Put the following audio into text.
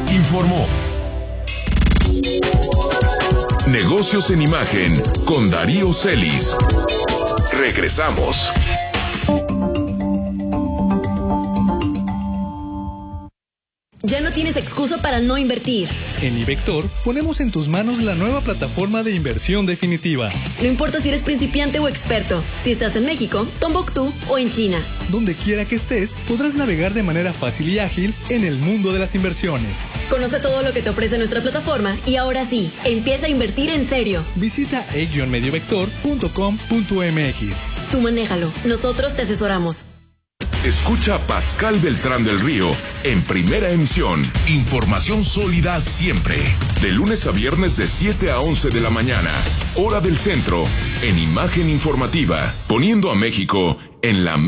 informó. Negocios en Imagen con Darío Celis. Regresamos. Ya no tienes excusa para no invertir. En iVector ponemos en tus manos la nueva plataforma de inversión definitiva. No importa si eres principiante o experto, si estás en México, Tombuctú o en China. Donde quiera que estés, podrás navegar de manera fácil y ágil en el mundo de las inversiones. Conoce todo lo que te ofrece nuestra plataforma y ahora sí, empieza a invertir en serio. Visita e-mediovector.com.mx. Tú manéjalo, nosotros te asesoramos. Escucha a Pascal Beltrán del Río en Primera Emisión. Información sólida siempre. De lunes a viernes de 7 a 11 de la mañana. Hora del centro. En Imagen Informativa. Poniendo a México en la